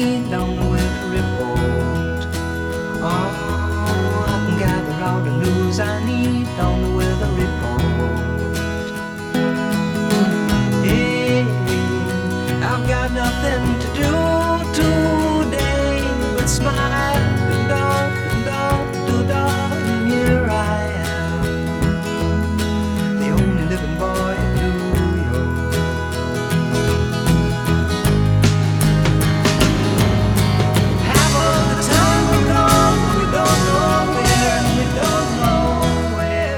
need on the weather report. Oh, I can gather all the news I need on the weather report. Hey, I've got nothing to do today but smile and and here I am, the only living boy in New York. Half of the time we're gone, we don't know where, and we don't know where.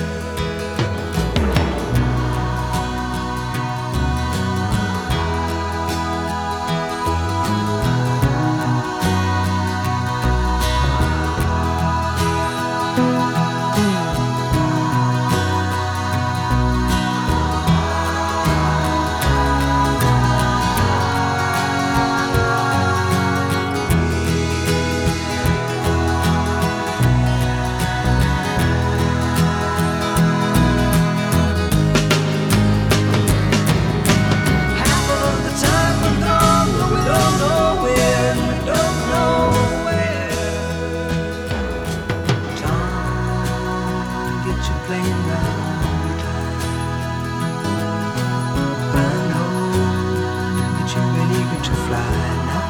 Half of the time we're gone, but we don't know where, and we don't know where. Time gets you playing round time. I know that you're really eager to fly now.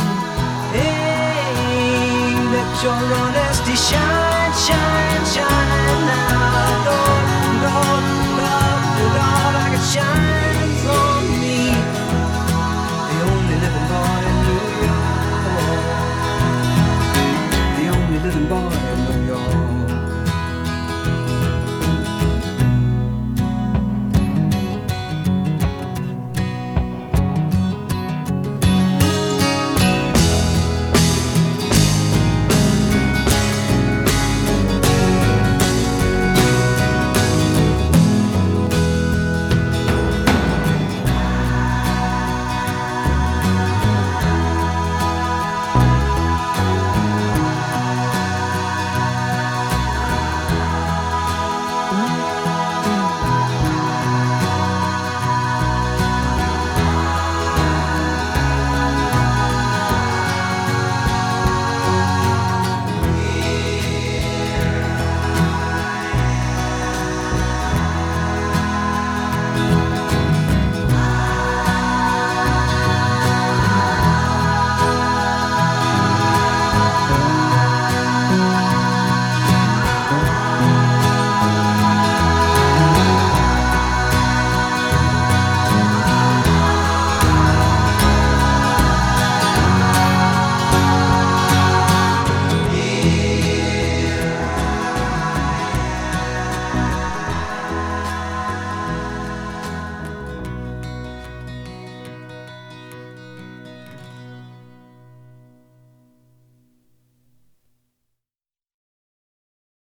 Hey, let your honesty shine, shine, shine.